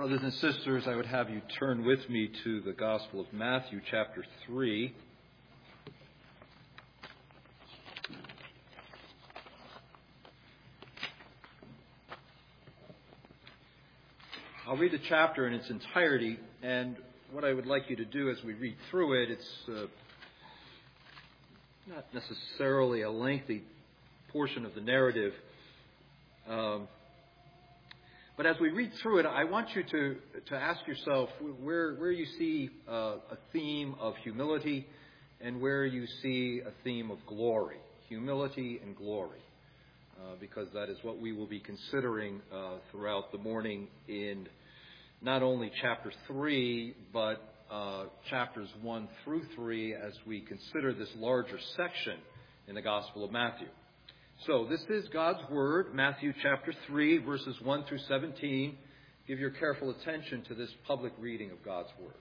Brothers and sisters, I would have you turn with me to the Gospel of Matthew, chapter 3. I'll read the chapter in its entirety, and what I would like you to do as we read through it, it's not necessarily a lengthy portion of the narrative, but as we read through it, I want you to ask yourself where you see a theme of humility and where you see a theme of glory. Humility and glory. Because that is what we will be considering throughout the morning in not only chapter 3, but chapters 1 through 3 as we consider this larger section in the Gospel of Matthew. So this is God's Word, Matthew chapter 3, verses 1 through 17. Give your careful attention to this public reading of God's Word.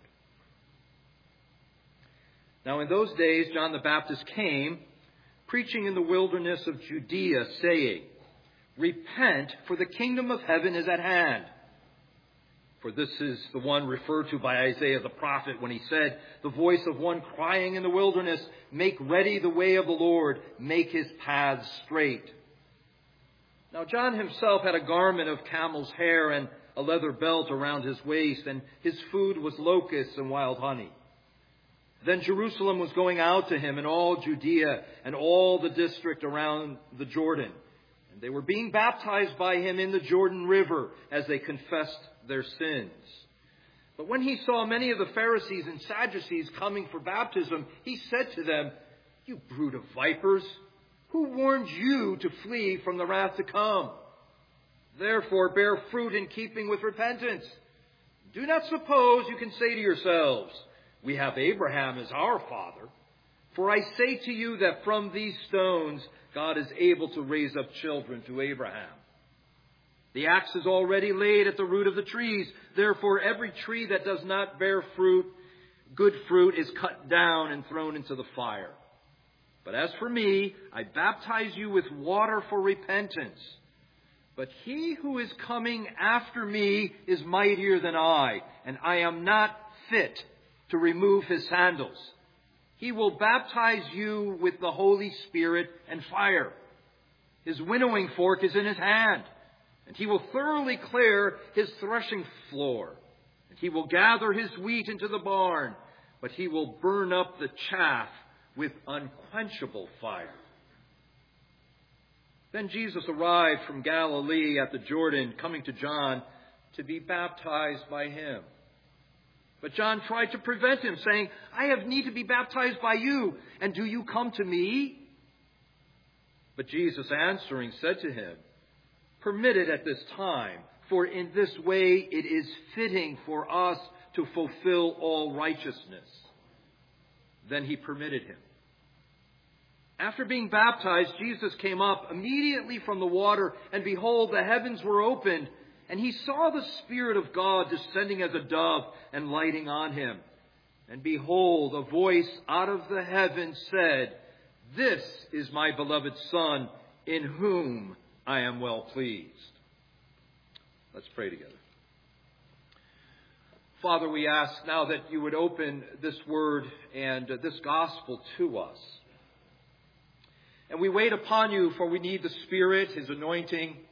Now in those days John the Baptist came, preaching in the wilderness of Judea, saying, "Repent, for the kingdom of heaven is at hand." For this is the one referred to by Isaiah the prophet when he said, "The voice of one crying in the wilderness, make ready the way of the Lord, make his paths straight." Now John himself had a garment of camel's hair and a leather belt around his waist, and his food was locusts and wild honey. Then Jerusalem was going out to him, and all Judea and all the district around the Jordan. And they were being baptized by him in the Jordan River as they confessed their sins. But when he saw many of the Pharisees and Sadducees coming for baptism, he said to them, "You brood of vipers, who warned you to flee from the wrath to come? Therefore bear fruit in keeping with repentance. Do not suppose you can say to yourselves, 'We have Abraham as our father.' For I say to you that from these stones God is able to raise up children to Abraham. The axe is already laid at the root of the trees. Therefore every tree that does not bear fruit, good fruit, is cut down and thrown into the fire. But as for me, I baptize you with water for repentance. But he who is coming after me is mightier than I, and I am not fit to remove his sandals. He will baptize you with the Holy Spirit and fire. His winnowing fork is in his hand, and he will thoroughly clear his threshing floor. And he will gather his wheat into the barn, but he will burn up the chaff with unquenchable fire." Then Jesus arrived from Galilee at the Jordan, coming to John to be baptized by him. But John tried to prevent him, saying, "I have need to be baptized by you, and do you come to me?" But Jesus answering said to him, "Permit it at this time, for in this way it is fitting for us to fulfill all righteousness." Then he permitted him. After being baptized, Jesus came up immediately from the water, and behold, the heavens were opened, and he saw the Spirit of God descending as a dove and lighting on him. And behold, a voice out of the heaven said, "This is my beloved Son, in whom I am well pleased." Let's pray together. Father, we ask now that you would open this word and this gospel to us. And we wait upon you, for we need the Spirit, his anointing,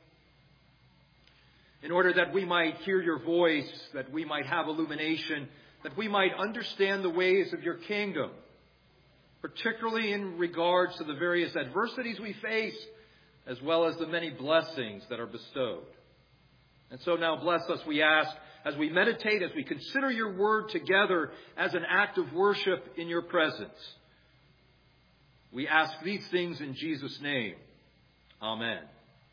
in order that we might hear your voice, that we might have illumination, that we might understand the ways of your kingdom, particularly in regards to the various adversities we face, as well as the many blessings that are bestowed. And so now bless us, we ask, as we meditate, as we consider your word together as an act of worship in your presence. We ask these things in Jesus' name. Amen.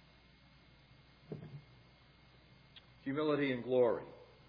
Humility and glory.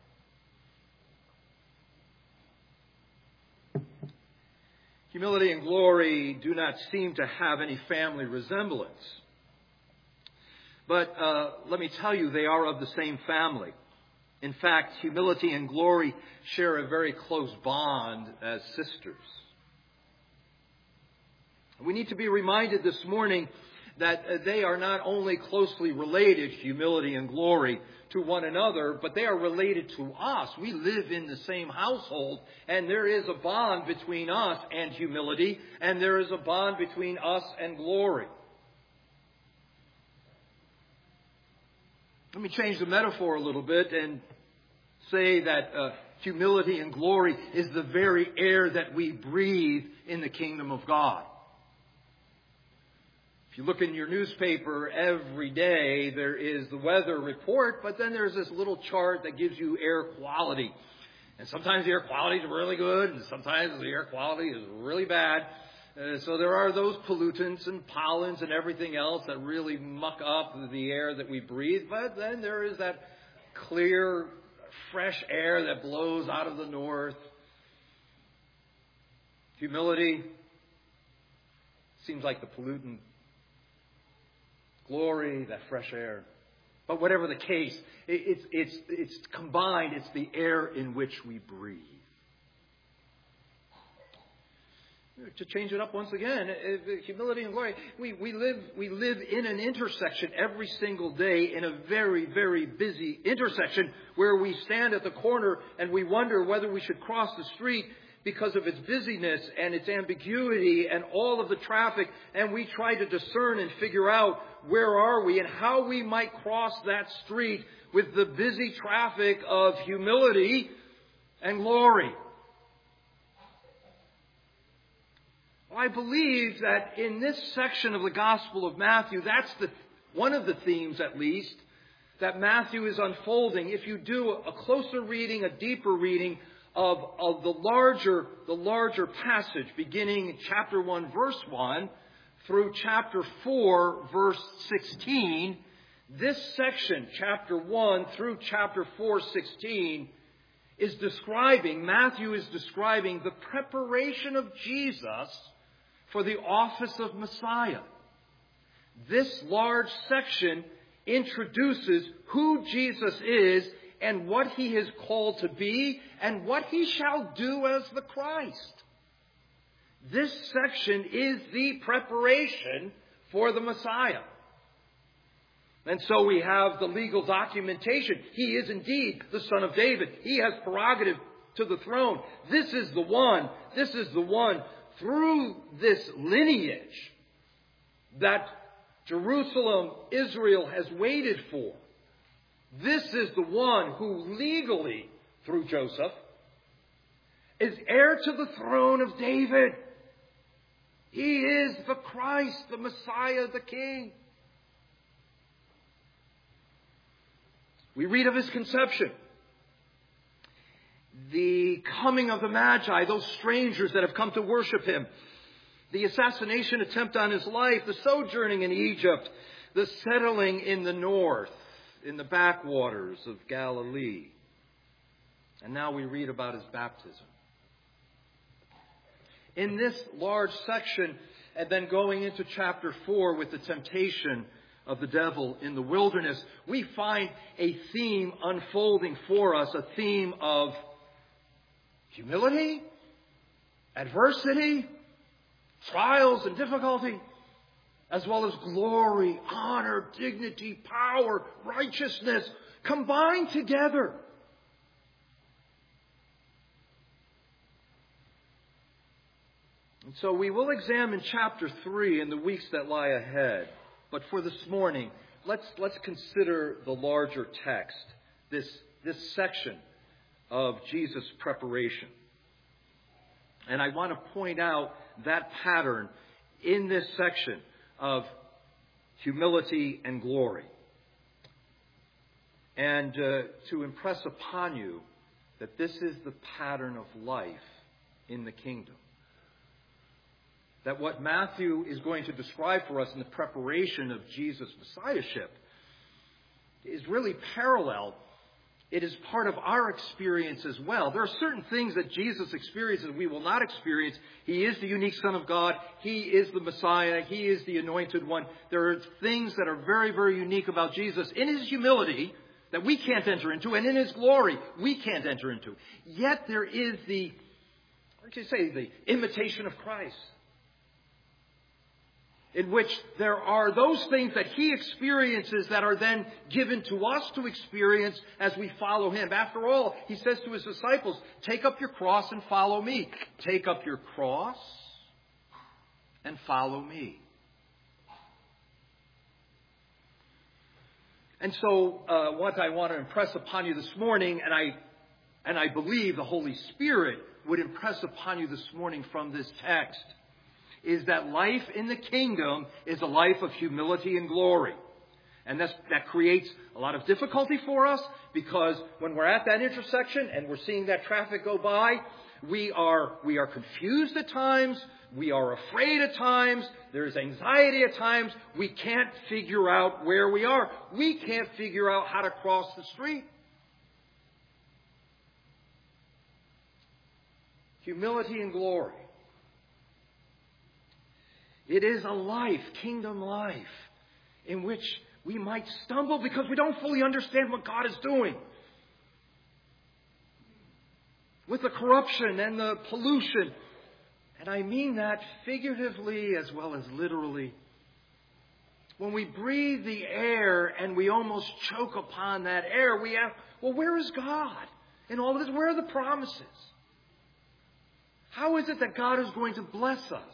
Humility and glory do not seem to have any family resemblance. But let me tell you, they are of the same family. In fact, humility and glory share a very close bond as sisters. We need to be reminded this morning that they are not only closely related, humility and glory, to one another, but they are related to us. We live in the same household, and there is a bond between us and humility, and there is a bond between us and glory. Let me change the metaphor a little bit and say that humility and glory is the very air that we breathe in the kingdom of God. If you look in your newspaper every day, there is the weather report, but then there's this little chart that gives you air quality. And sometimes the air quality is really good, and sometimes the air quality is really bad. So there are those pollutants and pollens and everything else that really muck up the air that we breathe. But then there is that clear, fresh air that blows out of the north. Humility seems like the pollutant. Glory, that fresh air. But whatever the case, it's combined. It's the air in which we breathe. To change it up once again, humility and glory. We live in an intersection every single day, in a very, very busy intersection where we stand at the corner and we wonder whether we should cross the street because of its busyness and its ambiguity and all of the traffic, and we try to discern and figure out where are we and how we might cross that street with the busy traffic of humility and glory. Well, I believe that in this section of the Gospel of Matthew, that's one of the themes, at least, that Matthew is unfolding. If you do a closer reading, a deeper reading of the larger passage, beginning in chapter 1, verse 1, through chapter 4, verse 16, this section, chapter 1 through chapter 4, 16, Matthew is describing the preparation of Jesus for the office of Messiah. This large section introduces who Jesus is and what he is called to be and what he shall do as the Christ. This section is the preparation for the Messiah. And so we have the legal documentation. He is indeed the Son of David. He has prerogative to the throne. This is the one through this lineage that Jerusalem, Israel has waited for. This is the one who legally, through Joseph, is heir to the throne of David. He is the Christ, the Messiah, the King. We read of his conception, the coming of the Magi, those strangers that have come to worship him, the assassination attempt on his life, the sojourning in Egypt, the settling in the north, in the backwaters of Galilee. And now we read about his baptism. In this large section, and then going into chapter 4 with the temptation of the devil in the wilderness, we find a theme unfolding for us, a theme of humility, adversity, trials and difficulty, as well as glory, honor, dignity, power, righteousness, combined together. And so we will examine chapter 3 in the weeks that lie ahead. But for this morning, let's consider the larger text, this section of Jesus' preparation. And I want to point out that pattern in this section of humility and glory. And to impress upon you that this is the pattern of life in the kingdom. That what Matthew is going to describe for us in the preparation of Jesus' messiahship is really parallel. It is part of our experience as well. There are certain things that Jesus experiences we will not experience. He is the unique Son of God. He is the Messiah. He is the Anointed One. There are things that are very, very unique about Jesus in his humility that we can't enter into, and in his glory we can't enter into. Yet there is the imitation of Christ. in which there are those things that He experiences that are then given to us to experience as we follow Him. After all, He says to His disciples, take up your cross and follow me. Take up your cross and follow me. And so what I want to impress upon you this morning, and I believe the Holy Spirit would impress upon you this morning from this text, is that life in the kingdom is a life of humility and glory. And that creates a lot of difficulty for us, because when we're at that intersection and we're seeing that traffic go by, we are confused at times. We are afraid at times. There's anxiety at times. We can't figure out where we are. We can't figure out how to cross the street. Humility and glory. It is a life, kingdom life, in which we might stumble because we don't fully understand what God is doing. With the corruption and the pollution. And I mean that figuratively as well as literally. When we breathe the air and we almost choke upon that air, we ask, well, where is God in all of this? Where are the promises? How is it that God is going to bless us?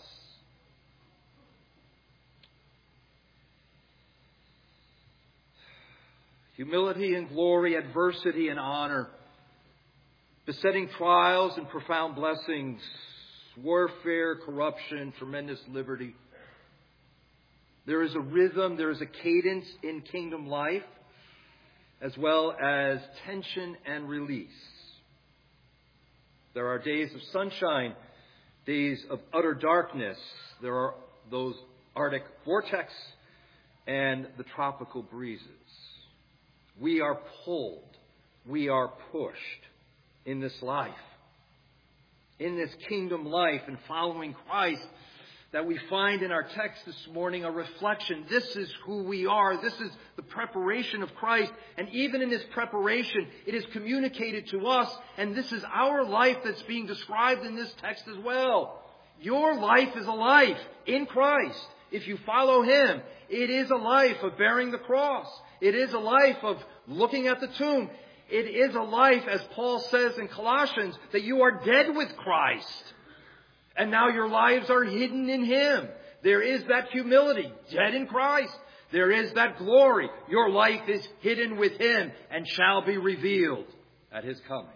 Humility and glory, adversity and honor, besetting trials and profound blessings, warfare, corruption, tremendous liberty. There is a rhythm, there is a cadence in kingdom life, as well as tension and release. There are days of sunshine, days of utter darkness. There are those Arctic vortex and the tropical breezes. We are pulled, we are pushed in this life, in this kingdom life and following Christ, that we find in our text this morning a reflection. This is who we are. This is the preparation of Christ. And even in this preparation, it is communicated to us. And this is our life that's being described in this text as well. Your life is a life in Christ. If you follow Him, it is a life of bearing the cross. It is a life of looking at the tomb. It is a life, as Paul says in Colossians, that you are dead with Christ. And now your lives are hidden in Him. There is that humility, dead in Christ. There is that glory. Your life is hidden with Him and shall be revealed at His coming.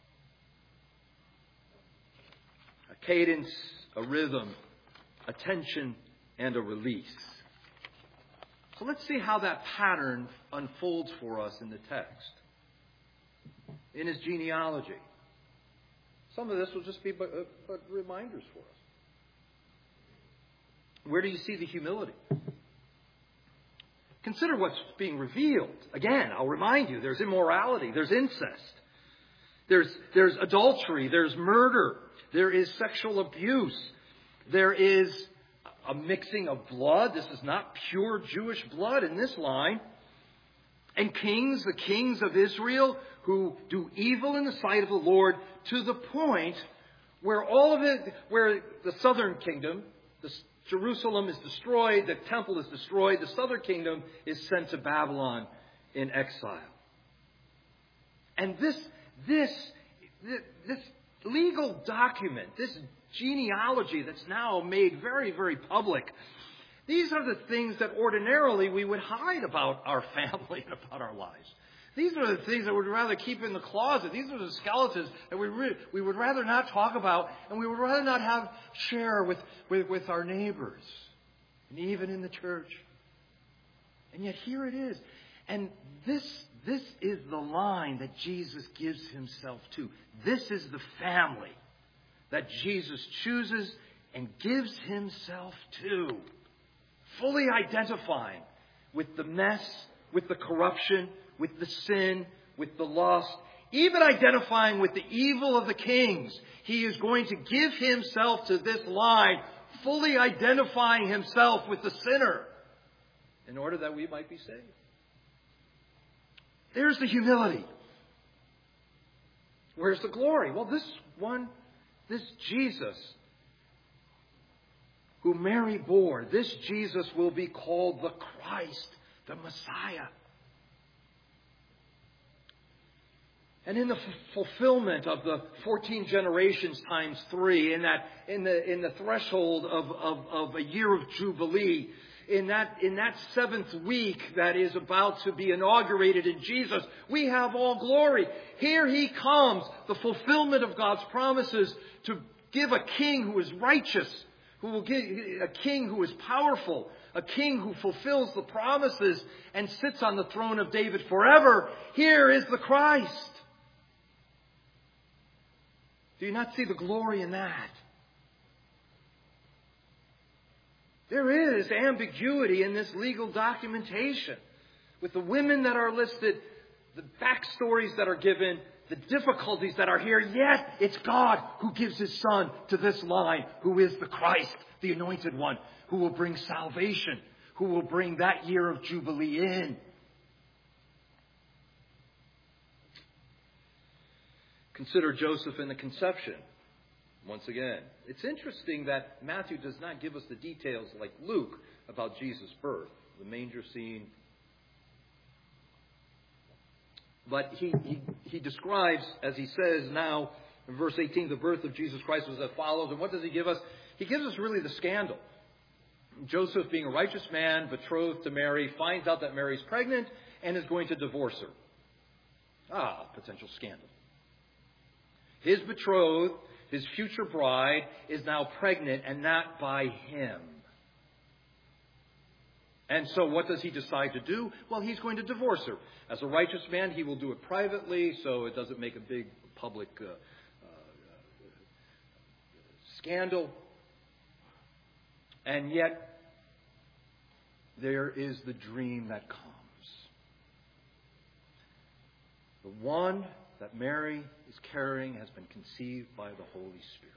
A cadence, a rhythm, a tension, and a release. So let's see how that pattern unfolds for us in the text. In his genealogy. Some of this will just be but reminders for us. Where do you see the humility? Consider what's being revealed. Again, I'll remind you, there's immorality, there's incest, there's adultery, there's murder, there is sexual abuse, there is a mixing of blood. This is not pure Jewish blood in this line. And kings, the kings of Israel, who do evil in the sight of the Lord, to the point where where the southern kingdom, Jerusalem is destroyed, the temple is destroyed, the southern kingdom is sent to Babylon in exile. And this legal document, this genealogy that's now made very, very public, these are the things that ordinarily we would hide about our family and about our lives. These are the things that we'd rather keep in the closet. These are the skeletons that we would rather not talk about, and we would rather not share with our neighbors, and even in the church. And yet here it is. And this is the line that Jesus gives Himself to. This is the family that Jesus chooses and gives Himself to. Fully identifying with the mess, with the corruption, with the sin, with the lust, even identifying with the evil of the kings. He is going to give Himself to this line, fully identifying Himself with the sinner in order that we might be saved. There's the humility. Where's the glory? Well, this Jesus, who Mary bore, this Jesus will be called the Christ, the Messiah. And in the fulfillment of the 14 generations times 3, in the threshold of a year of Jubilee, in that 7th week that is about to be inaugurated in Jesus, we have all glory. Here He comes, the fulfillment of God's promises to give a king who is righteous, who will give a king who is powerful, a king who fulfills the promises and sits on the throne of David forever. Here is the Christ. Do you not see the glory in that? There is ambiguity in this legal documentation with the women that are listed, the backstories that are given, the difficulties that are here. Yet it's God who gives His Son to this line, who is the Christ, the Anointed One, who will bring salvation, who will bring that year of Jubilee in. Consider Joseph in the conception. Once again, it's interesting that Matthew does not give us the details like Luke about Jesus' birth, the manger scene. But he describes, as he says now in verse 18, the birth of Jesus Christ was as follows. And what does he give us? He gives us really the scandal. Joseph, being a righteous man, betrothed to Mary, finds out that Mary's pregnant and is going to divorce her. Potential scandal. His betrothed, his future bride, is now pregnant and not by him. And so what does he decide to do? Well, he's going to divorce her. As a righteous man, he will do it privately so it doesn't make a big public scandal. And yet, there is the dream that comes. The one that Mary is carrying has been conceived by the Holy Spirit.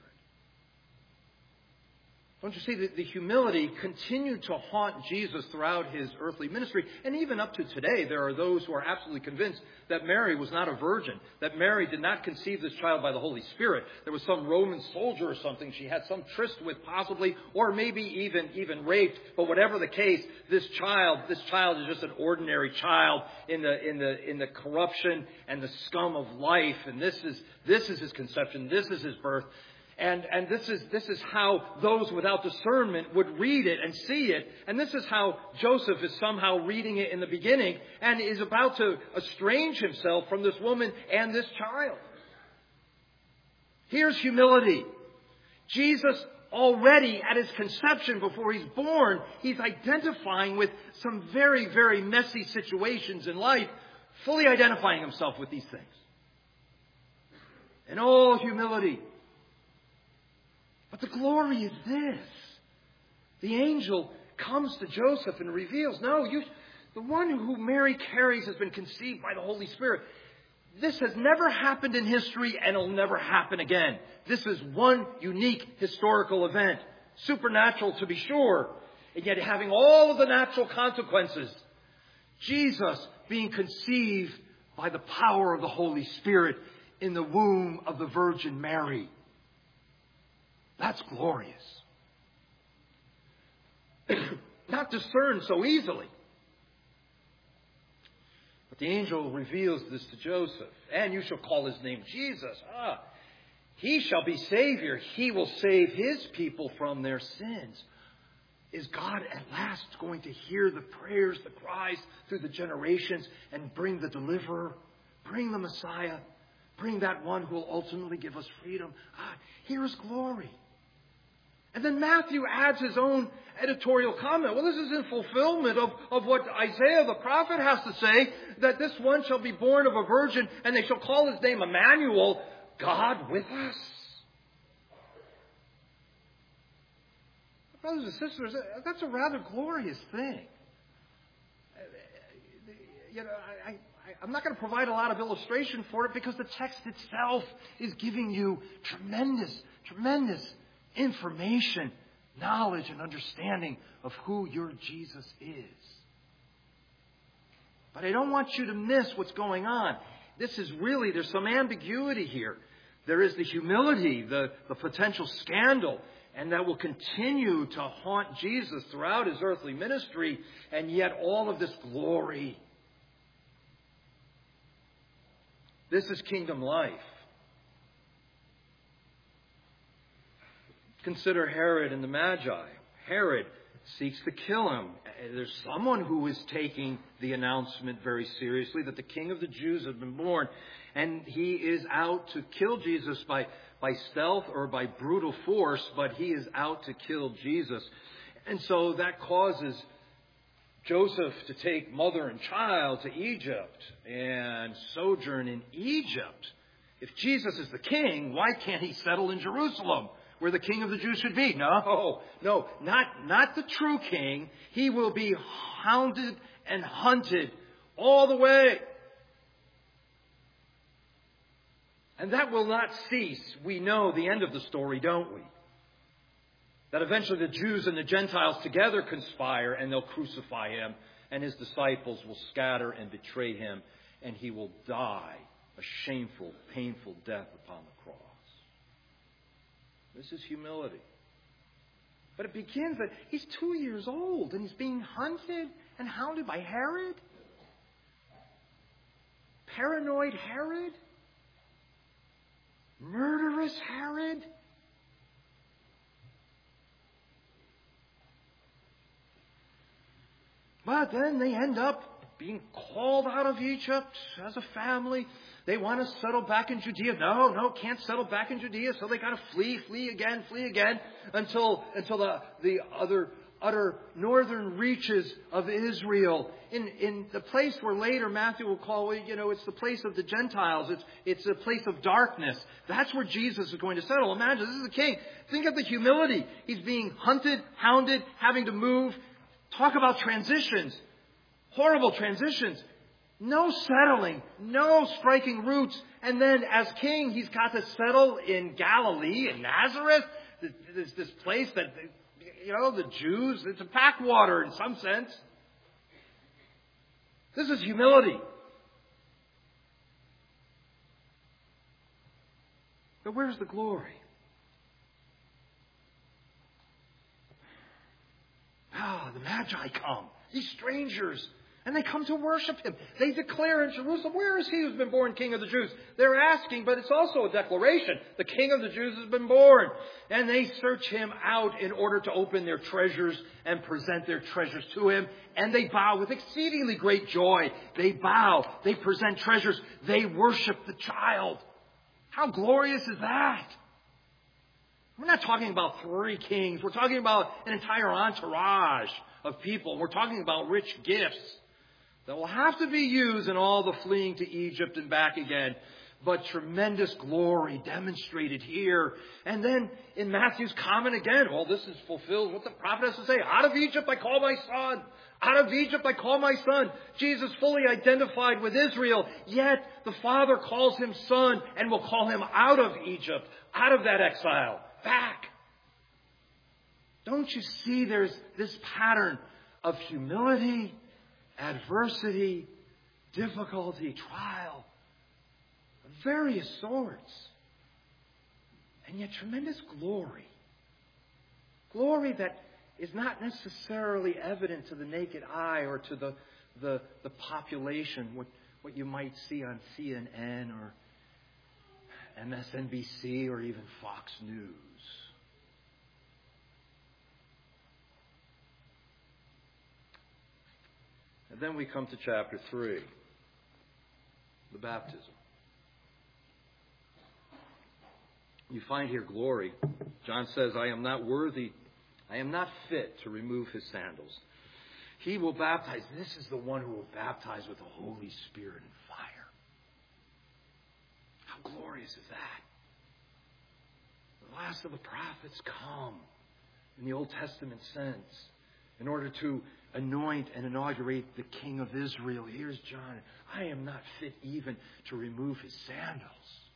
Don't you see that the humility continued to haunt Jesus throughout His earthly ministry? And even up to today, there are those who are absolutely convinced that Mary was not a virgin, that Mary did not conceive this child by the Holy Spirit. There was some Roman soldier or something she had some tryst with possibly, or maybe even raped. But whatever the case, this child is just an ordinary child in the corruption and the scum of life. And this is his conception. This is his birth. And this is how those without discernment would read it and see it. And this is how Joseph is somehow reading it in the beginning and is about to estrange himself from this woman and this child. Here's humility. Jesus already at his conception, before he's born, he's identifying with some very, very messy situations in life, fully identifying himself with these things. In all humility. But the glory is this. The angel comes to Joseph and reveals, the one who Mary carries has been conceived by the Holy Spirit. This has never happened in history and it'll never happen again. This is one unique historical event. Supernatural to be sure, and yet having all of the natural consequences. Jesus being conceived by the power of the Holy Spirit in the womb of the Virgin Mary. That's glorious. Not discerned so easily. But the angel reveals this to Joseph. And you shall call his name Jesus. He shall be Savior. He will save his people from their sins. Is God at last going to hear the prayers, the cries through the generations and bring the deliverer, bring the Messiah, bring that one who will ultimately give us freedom? Here is glory. And then Matthew adds his own editorial comment. Well, this is in fulfillment of what Isaiah the prophet has to say, that this one shall be born of a virgin, and they shall call his name Emmanuel, God with us. Brothers and sisters, that's a rather glorious thing. I'm not going to provide a lot of illustration for it because the text itself is giving you tremendous information, knowledge, and understanding of who your Jesus is. But I don't want you to miss what's going on. There's some ambiguity here. There is the humility, the potential scandal, and that will continue to haunt Jesus throughout his earthly ministry, and yet all of this glory. This is kingdom life. Consider Herod and the Magi. Herod seeks to kill him. There's someone who is taking the announcement very seriously that the King of the Jews has been born, and he is out to kill Jesus by stealth or by brutal force, but he is out to kill Jesus. And so that causes Joseph to take mother and child to Egypt and sojourn in Egypt. If Jesus is the king, why can't he settle in Jerusalem, where the King of the Jews should be? No, not the true king. He will be hounded and hunted all the way. And that will not cease. We know the end of the story, don't we? That eventually the Jews and the Gentiles together conspire and they'll crucify him, and his disciples will scatter and betray him, and he will die a shameful, painful death upon the cross. This is humility. But it begins that he's 2 years old and he's being hunted and hounded by Herod. Paranoid Herod. Murderous Herod. But then they end up being called out of Egypt as a family. They want to settle back in Judea. No, can't settle back in Judea. So they got to flee again, until the utter northern reaches of Israel. In the place where later Matthew will call, it's the place of the Gentiles. It's a place of darkness. That's where Jesus is going to settle. Imagine, this is the king. Think of the humility. He's being hunted, hounded, having to move. Talk about transitions. Horrible transitions. No settling. No striking roots. And then as king, he's got to settle in Galilee, in Nazareth. This place that, the Jews, it's a backwater in some sense. This is humility. But where's the glory? The Magi come. These strangers. And they come to worship him. They declare in Jerusalem, where is he who's been born King of the Jews? They're asking, but it's also a declaration. The King of the Jews has been born. And they search him out in order to open their treasures and present their treasures to him. And they bow with exceedingly great joy. They bow. They present treasures. They worship the child. How glorious is that? We're not talking about 3 kings. We're talking about an entire entourage of people. We're talking about rich gifts that will have to be used in all the fleeing to Egypt and back again. But tremendous glory demonstrated here. And then in Matthew's comment again, this is fulfilled what the prophet has to say. Out of Egypt I call my son. Out of Egypt I call my son. Jesus fully identified with Israel. Yet the Father calls him son and will call him out of Egypt, out of that exile, back. Don't you see there's this pattern of humility, adversity, difficulty, trial, of various sorts, and yet tremendous glory. Glory that is not necessarily evident to the naked eye or to the population, what you might see on CNN or MSNBC or even Fox News. And then we come to chapter 3, the baptism. You find here glory. John says, I am not fit to remove his sandals. He will baptize. This is the one who will baptize with the Holy Spirit and fire. How glorious is that? The last of the prophets come in the Old Testament sense in order to anoint and inaugurate the King of Israel. Here's John. I am not fit even to remove his sandals.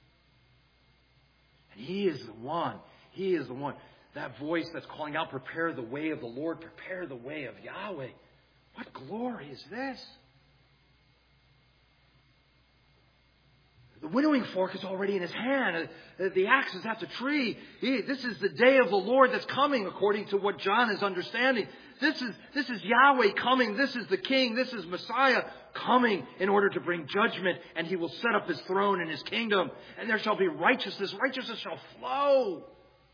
And he is the one. He is the one. That voice that's calling out, prepare the way of the Lord, prepare the way of Yahweh. What glory is this? The winnowing fork is already in his hand. The axe is at the tree. This is the day of the Lord that's coming, according to what John is understanding. This is Yahweh coming. This is the King. This is Messiah coming in order to bring judgment. And he will set up his throne in his kingdom. And there shall be righteousness. Righteousness shall flow.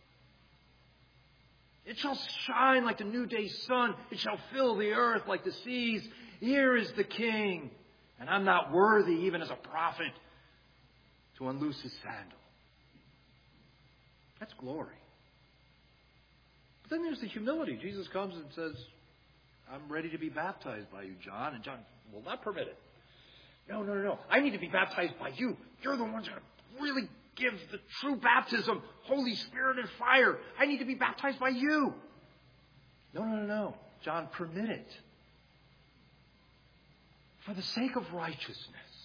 It shall shine like the noonday sun. It shall fill the earth like the seas. Here is the King. And I'm not worthy, even as a prophet, to unloose his sandal. That's glory. But then there's the humility. Jesus comes and says, I'm ready to be baptized by you, John. And John will not permit it. No. I need to be baptized by you. You're the ones who really give the true baptism, Holy Spirit and fire. I need to be baptized by you. No. John, permit it. For the sake of righteousness.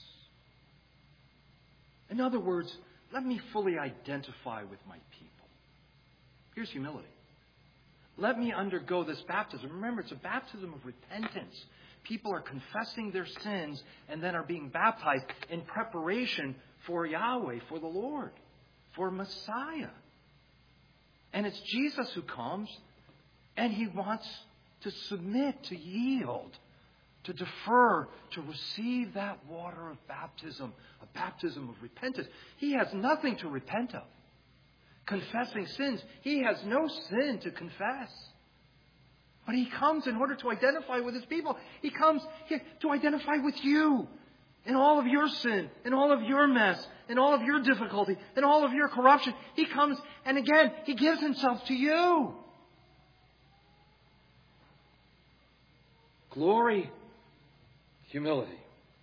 In other words, let me fully identify with my people. Here's humility. Let me undergo this baptism. Remember, it's a baptism of repentance. People are confessing their sins and then are being baptized in preparation for Yahweh, for the Lord, for Messiah. And it's Jesus who comes, and he wants to submit, to yield, to defer, to receive that water of baptism, a baptism of repentance. He has nothing to repent of. Confessing sins, he has no sin to confess. But he comes in order to identify with his people. He comes here to identify with you in all of your sin, in all of your mess, in all of your difficulty, in all of your corruption. He comes, and again, he gives himself to you. Glory. Humility.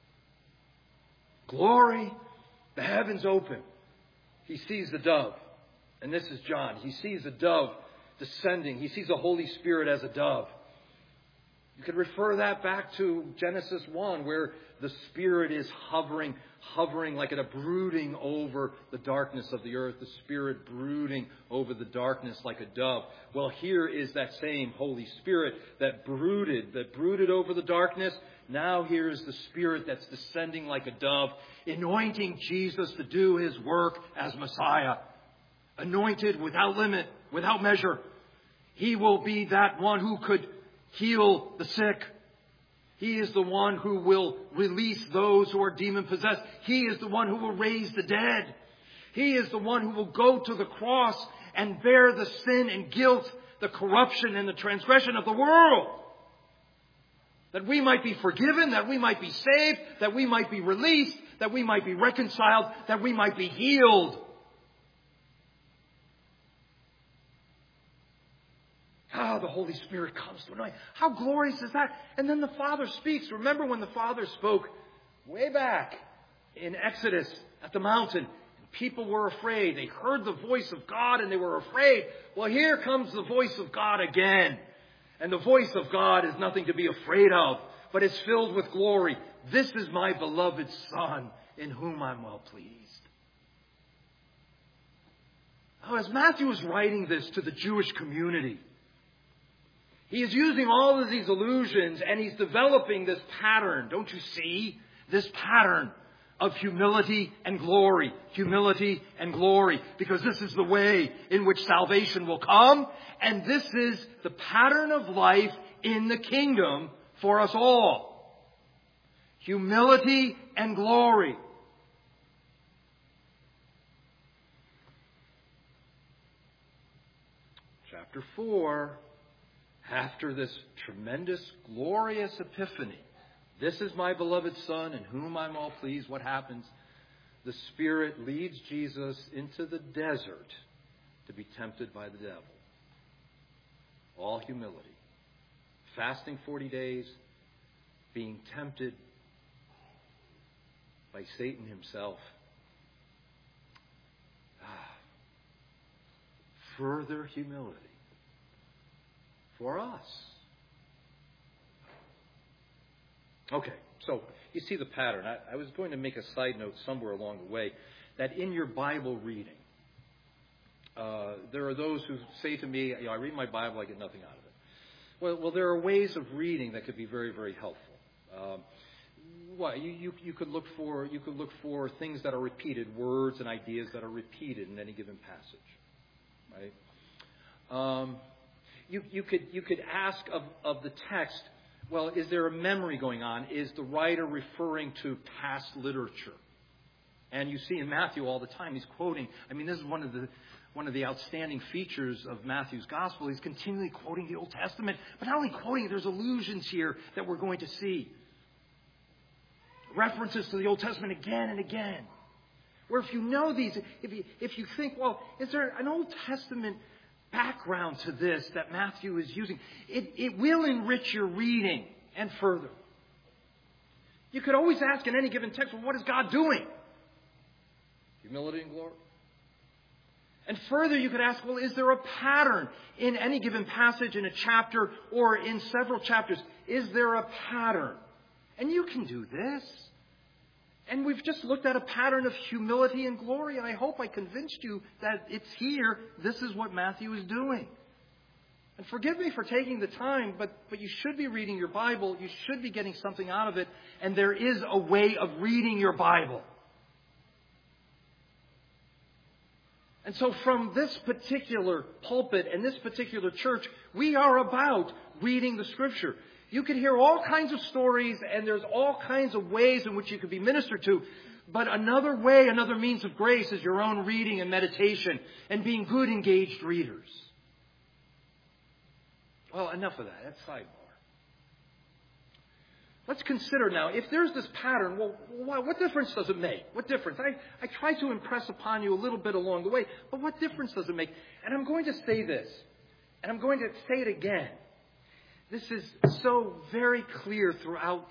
Glory. The heavens open. He sees the dove. And this is John. He sees the dove descending. He sees the Holy Spirit as a dove. You could refer that back to Genesis 1, where the Spirit is hovering like a brooding over the darkness of the earth. The Spirit brooding over the darkness like a dove. Well, here is that same Holy Spirit that brooded over the darkness. Now here is the Spirit that's descending like a dove, anointing Jesus to do his work as Messiah. Anointed without limit, without measure. He will be that one who could heal the sick. He is the one who will release those who are demon-possessed. He is the one who will raise the dead. He is the one who will go to the cross and bear the sin and guilt, the corruption and the transgression of the world. That we might be forgiven, that we might be saved, that we might be released, that we might be reconciled, that we might be healed. The Holy Spirit comes to anoint. How glorious is that? And then the Father speaks. Remember when the Father spoke way back in Exodus at the mountain, and people were afraid. They heard the voice of God and they were afraid. Well, here comes the voice of God again. And the voice of God is nothing to be afraid of, but it's filled with glory. This is my beloved Son, in whom I'm well pleased. Now, as Matthew is writing this to the Jewish community, he is using all of these allusions and he's developing this pattern. Don't you see? This pattern of humility and glory. Humility and glory. Because this is the way in which salvation will come. And this is the pattern of life in the kingdom for us all. Humility and glory. Chapter 4. After this tremendous, glorious epiphany, this is my beloved Son in whom I'm well pleased. What happens? The Spirit leads Jesus into the desert to be tempted by the devil. All humility. Fasting 40 days, being tempted by Satan himself. Further humility. For us. Okay, so you see the pattern. I was going to make a side note somewhere along the way that in your Bible reading, there are those who say to me, I read my Bible, I get nothing out of it. Well, there are ways of reading that could be very, very helpful. Well, you could look for things that are repeated, words and ideas that are repeated in any given passage, right? You could ask of the text, well, is there a memory going on? Is the writer referring to past literature? And you see in Matthew all the time he's quoting. I mean, this is one of the outstanding features of Matthew's gospel. He's continually quoting the Old Testament, but not only quoting, there's allusions here that we're going to see. References to the Old Testament again and again. Where if you know these, if you think, well, is there an Old Testament background to this that Matthew is using? It will enrich your reading and further. You could always ask in any given text, well, what is God doing? Humility and glory. And further, you could ask, well, is there a pattern in any given passage, in a chapter, or in several chapters? Is there a pattern? And you can do this. And we've just looked at a pattern of humility and glory, and I hope I convinced you that it's here. This is what Matthew is doing. And forgive me for taking the time, but you should be reading your Bible. You should be getting something out of it. And there is a way of reading your Bible. And so from this particular pulpit and this particular church, we are about reading the Scripture. You could hear all kinds of stories, and there's all kinds of ways in which you could be ministered to. But another way, another means of grace is your own reading and meditation and being good, engaged readers. Well, enough of that. That's sidebar. Let's consider now, if there's this pattern, well, what difference does it make? What difference? I try to impress upon you a little bit along the way, but what difference does it make? And I'm going to say this, and I'm going to say it again. This is so very clear throughout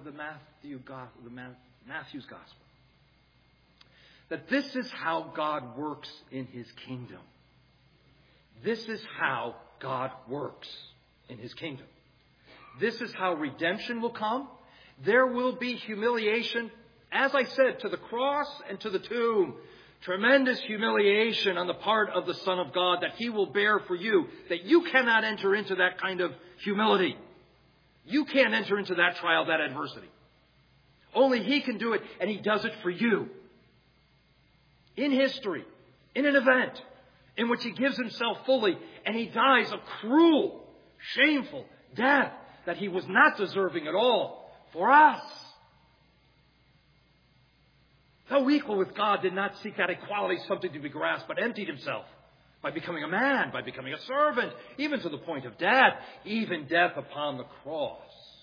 Matthew's Gospel. That this is how God works in His kingdom. This is how God works in His kingdom. This is how redemption will come. There will be humiliation, as I said, to the cross and to the tomb. Tremendous humiliation on the part of the Son of God that He will bear for you, that you cannot enter into that kind of humility. You can't enter into that trial, that adversity. Only He can do it, and He does it for you. In history, in an event in which He gives Himself fully, and He dies a cruel, shameful death that He was not deserving at all for us. Though equal with God, did not seek that equality, something to be grasped, but emptied Himself by becoming a man, by becoming a servant, even to the point of death, even death upon the cross.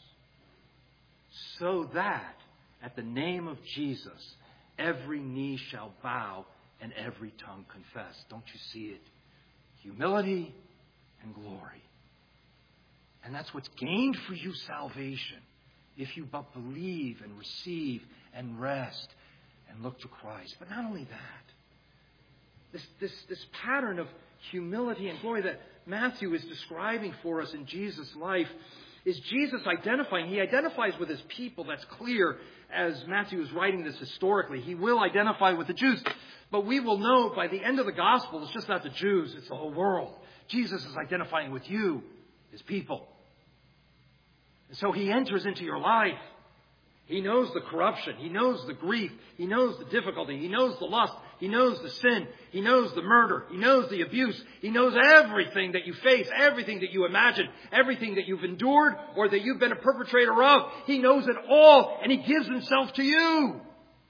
So that at the name of Jesus, every knee shall bow and every tongue confess. Don't you see it? Humility and glory. And that's what's gained for you salvation, if you but believe and receive and rest and look to Christ. But not only that, this pattern of humility and glory that Matthew is describing for us in Jesus' life is Jesus identifying. He identifies with His people. That's clear as Matthew is writing this historically. He will identify with the Jews. But we will know by the end of the gospel, it's just not the Jews, it's the whole world. Jesus is identifying with you, His people. And so He enters into your life. He knows the corruption. He knows the grief. He knows the difficulty. He knows the lust. He knows the sin. He knows the murder. He knows the abuse. He knows everything that you face, everything that you imagine, everything that you've endured or that you've been a perpetrator of. He knows it all, and He gives Himself to you.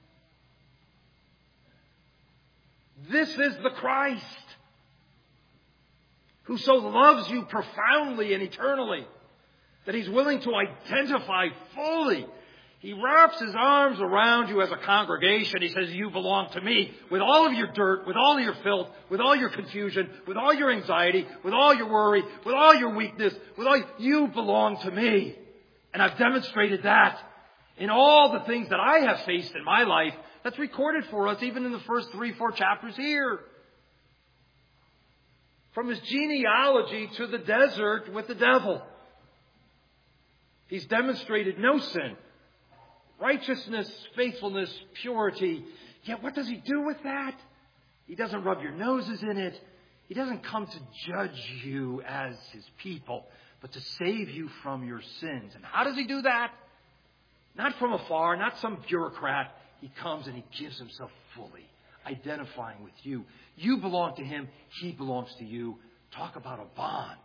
This is the Christ who so loves you profoundly and eternally that He's willing to identify fully. He wraps His arms around you as a congregation. He says, you belong to me with all of your dirt, with all of your filth, with all your confusion, with all your anxiety, with all your worry, with all your weakness, you belong to me. And I've demonstrated that in all the things that I have faced in my life. That's recorded for us even in the first 3-4 chapters here. From His genealogy to the desert with the devil. He's demonstrated no sin. Righteousness, faithfulness, purity. Yet what does He do with that? He doesn't rub your noses in it. He doesn't come to judge you as His people, but to save you from your sins. And how does He do that? Not from afar, not some bureaucrat. He comes and he gives himself fully, identifying with you. You belong to him. He belongs to you. Talk about a bond.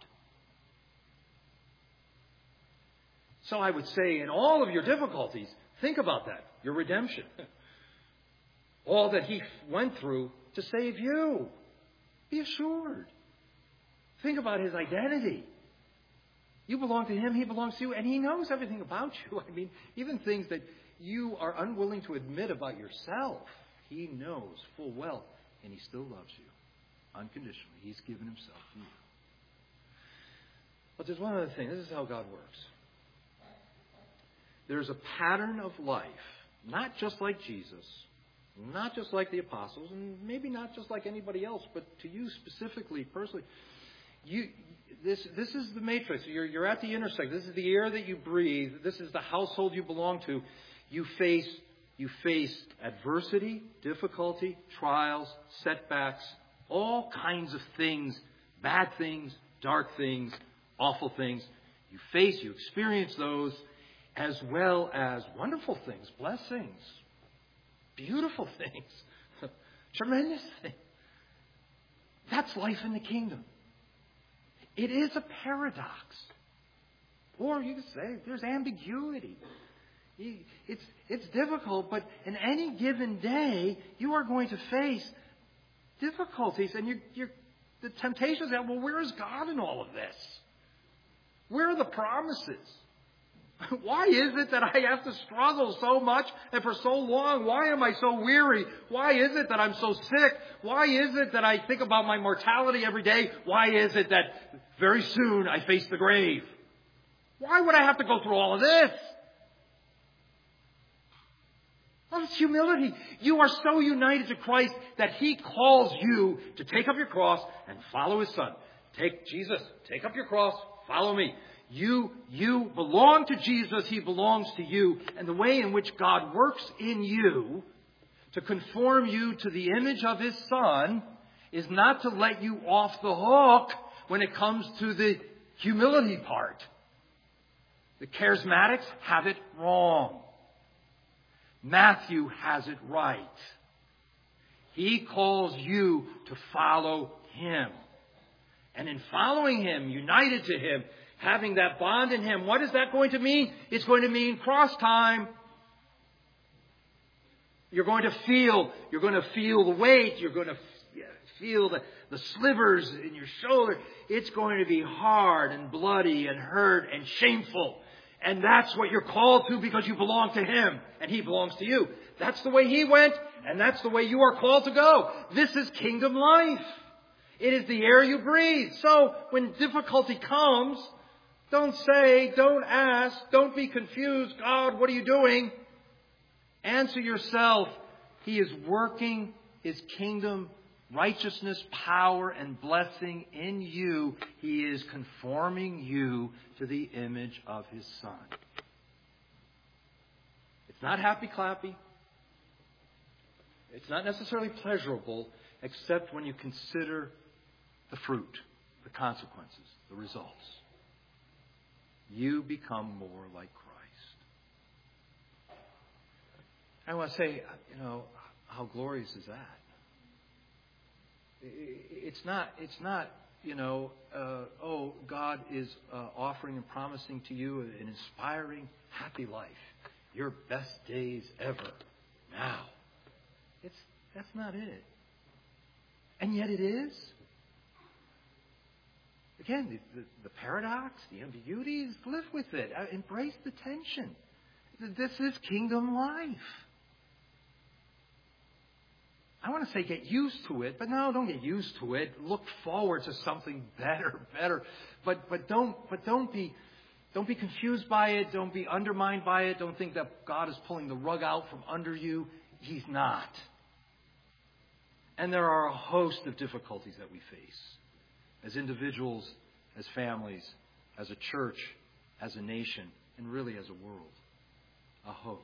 So I would say in all of your difficulties, think about that, your redemption. All that he went through to save you. Be assured. Think about his identity. You belong to him, he belongs to you, and he knows everything about you. I mean, even things that you are unwilling to admit about yourself, he knows full well, and he still loves you unconditionally. He's given himself to you. But there's one other thing. This is how God works. There's a pattern of life, not just like Jesus, not just like the apostles, and maybe not just like anybody else, but to you specifically, personally. This is the matrix. You're at the intersection. This is the air that you breathe. This is the household you belong to. You face adversity, difficulty, trials, setbacks, all kinds of things, bad things, dark things, awful things. You experience those, as well as wonderful things, blessings, beautiful things, tremendous things. That's life in the kingdom. It is a paradox. Or you could say there's ambiguity. It's difficult, but in any given day, you are going to face difficulties. And the temptations are, well, where is God in all of this? Where are the promises? Why is it that I have to struggle so much and for so long? Why am I so weary? Why is it that I'm so sick? Why is it that I think about my mortality every day? Why is it that very soon I face the grave? Why would I have to go through all of this? Well, it's humility. You are so united to Christ that he calls you to take up your cross and follow his Son. Jesus, take up your cross, follow me. You belong to Jesus. He belongs to you. And the way in which God works in you to conform you to the image of his Son is not to let you off the hook when it comes to the humility part. The charismatics have it wrong. Matthew has it right. He calls you to follow him. And in following him, united to him, having that bond in him, what is that going to mean? It's going to mean cross time. You're going to feel the weight. You're going to feel the slivers in your shoulder. It's going to be hard and bloody and hurt and shameful. And that's what you're called to because you belong to him and he belongs to you. That's the way he went and that's the way you are called to go. This is kingdom life. It is the air you breathe. So when difficulty comes, don't say, don't ask, don't be confused. God, what are you doing? Answer yourself. He is working his kingdom, righteousness, power, and blessing in you. He is conforming you to the image of his Son. It's not happy-clappy. It's not necessarily pleasurable, except when you consider the fruit, the consequences, the results. You become more like Christ. I want to say, how glorious is that? It's not, God is offering and promising to you an inspiring, happy life. Your best days ever. Now. That's not it. And yet it is. Again, the paradox, the ambiguities, live with it. Embrace the tension. This is kingdom life. I want to say get used to it, but no, don't get used to it. Look forward to something better. But don't be confused by it. Don't be undermined by it. Don't think that God is pulling the rug out from under you. He's not. And there are a host of difficulties that we face as individuals, as families, as a church, as a nation, and really as a world. A host.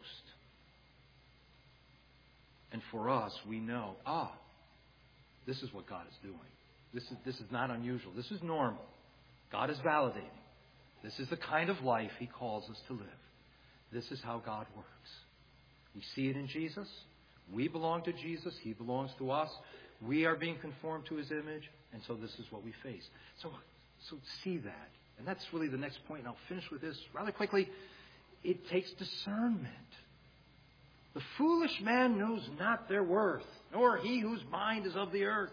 And for us, we know, this is what God is doing. This is not unusual. This is normal. God is validating. This is the kind of life he calls us to live. This is how God works. We see it in Jesus. We belong to Jesus. He belongs to us. We are being conformed to His image. And so this is what we face. So see that. And that's really the next point. And I'll finish with this rather quickly. It takes discernment. The foolish man knows not their worth, nor he whose mind is of the earth.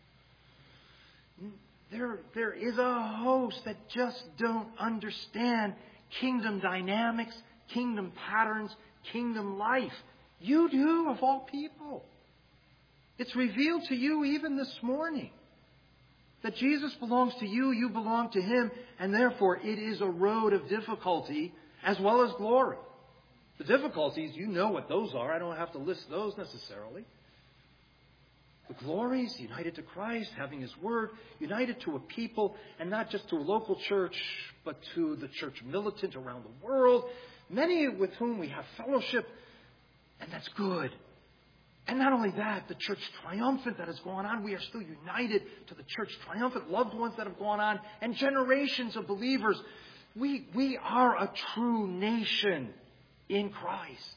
There is a host that just don't understand kingdom dynamics, kingdom patterns, kingdom life. You do, of all people. It's revealed to you even this morning that Jesus belongs to you, you belong to Him, and therefore it is a road of difficulty as well as glory. The difficulties, you know what those are. I don't have to list those necessarily. The glories, united to Christ, having His Word, united to a people, and not just to a local church, but to the church militant around the world, many with whom we have fellowship, and that's good. And not only that, the church triumphant that has gone on, we are still united to the church triumphant, loved ones that have gone on, and generations of believers. We are a true nation in Christ.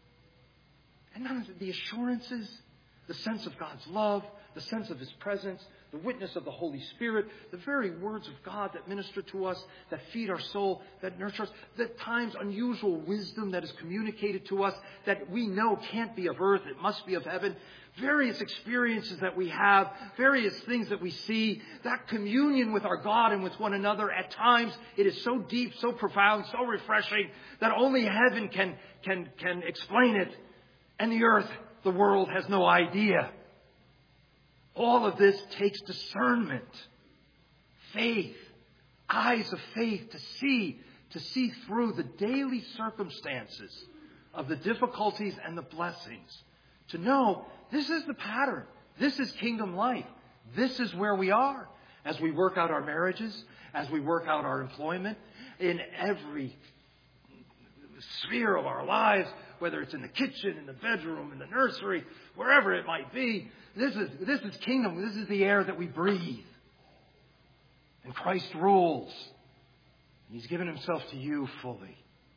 And none of the assurances, the sense of God's love, the sense of His presence, the witness of the Holy Spirit, the very words of God that minister to us, that feed our soul, that nurture us, the times unusual wisdom that is communicated to us that we know can't be of earth, it must be of heaven, various experiences that we have, various things that we see, that communion with our God and with one another, at times it is so deep, so profound, so refreshing that only heaven can explain it. And the earth, the world, has no idea. All of this takes discernment, faith, eyes of faith to see through the daily circumstances of the difficulties and the blessings. To know this is the pattern. This is kingdom life. This is where we are as we work out our marriages, as we work out our employment, in every sphere of our lives, whether it's in the kitchen, in the bedroom, in the nursery, wherever it might be. This is kingdom. This is the air that we breathe. And Christ rules. He's given Himself to you fully.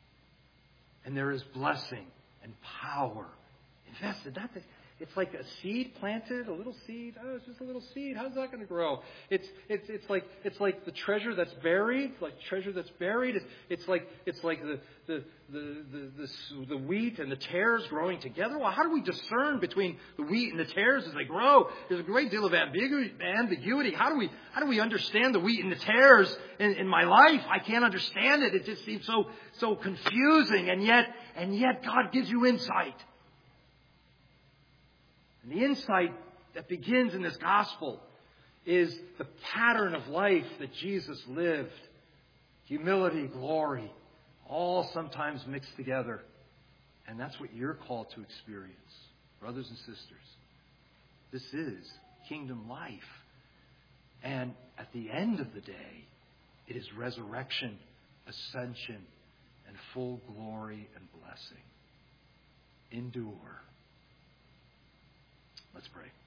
And there is blessing and power invested. It's like a seed planted, a little seed. Oh, it's just a little seed. How's that going to grow? It's like the treasure that's buried. Like treasure that's buried. It's like the wheat and the tares growing together. Well, how do we discern between the wheat and the tares as they grow? There's a great deal of ambiguity. How do we understand the wheat and the tares in my life? I can't understand it. It just seems so confusing. And yet God gives you insight. And the insight that begins in this gospel is the pattern of life that Jesus lived. Humility, glory, all sometimes mixed together. And that's what you're called to experience, brothers and sisters. This is kingdom life. And at the end of the day, it is resurrection, ascension, and full glory and blessing. Endure. Let's pray.